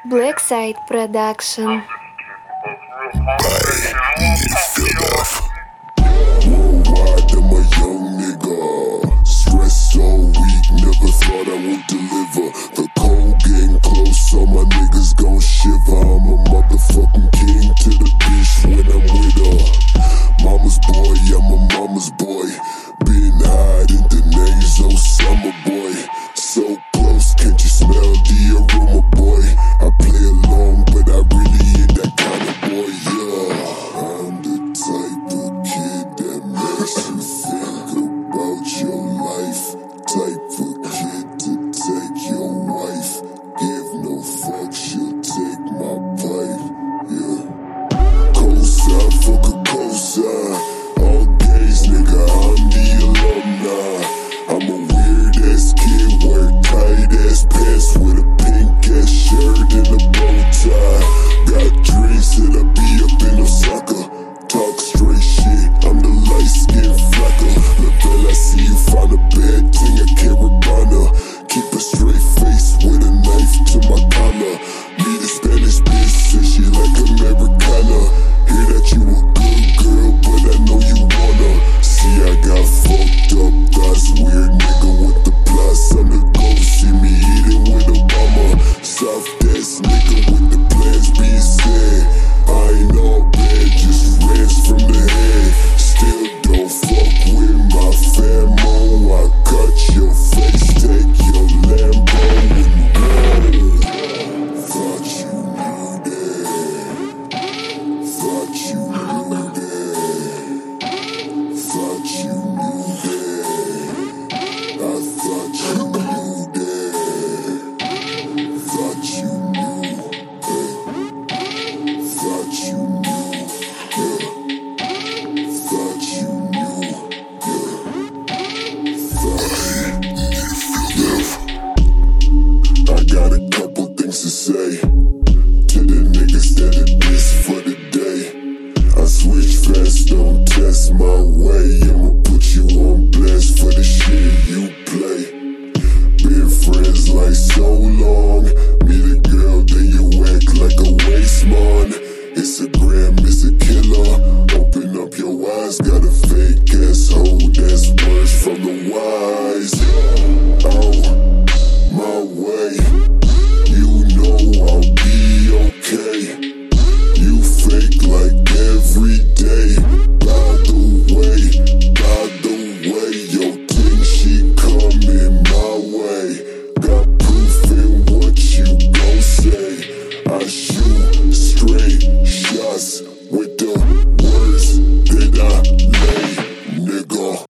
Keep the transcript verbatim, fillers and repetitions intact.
Blackside Production. Worldwide, I'm a young nigga. Stressed all week, never thought I would deliver. The cold getting close, all my niggas gon' shiver. I'm a motherfucking king to the bitch when I'm with her. Mama's boy, I'm a mama's boy. Been hiding the nazo summer boy. So close, can't you smell the aroma, boy? I play along, but I really ain't that kind of boy, yeah. I'm the type of kid that makes you think about your life. Type of kid to take your wife. Give no fuck, she'll take my pipe, yeah. Cosign, fuck a cosign. All days, nigga, I'm the alumni. I'm a weird ass kid, wear tight ass pants with a pink ass shirt and a bow tie. Got dreams that I be up in Osaka. Talk straight shit, I'm the light skinned flacker. Lavelle, I see you found a bad thing, I can't rebana. Keep a straight face with a knife to my collar. Meet a Spanish bitch, say she like Americana. Hear that you a good girl, but I know you wanna. See, I got fucked up, that's weird nigga with the plus. I'm the ghost, see me eating with Obama. Soft ass nigga with the plans being said. I ain't all bad, just rants from the head. Still don't fuck with my famo. I cut your face, take your Lambo and roll. Thought you knew that. Thought you knew that. Thought you knew that. I thought you knew that. Thought you knew. Hey. Thought you knew. Yeah. Thought you knew. Yeah. Thought yeah. I got a couple things to say to the niggas that are this for the day. I switch fast, don't test my way. I'ma put you on blast for the shit you play. Been friends like so long. Meet a girl, then you act like a waste man. Instagram is a killer. Open up your eyes, got a fake ass hoe. That's words from the wise. Oh, my way. You know I'll be okay. You fake like every day. By the way, by the way, your thing she coming my way. Got proof in what you gon' say. I shoot straight shots with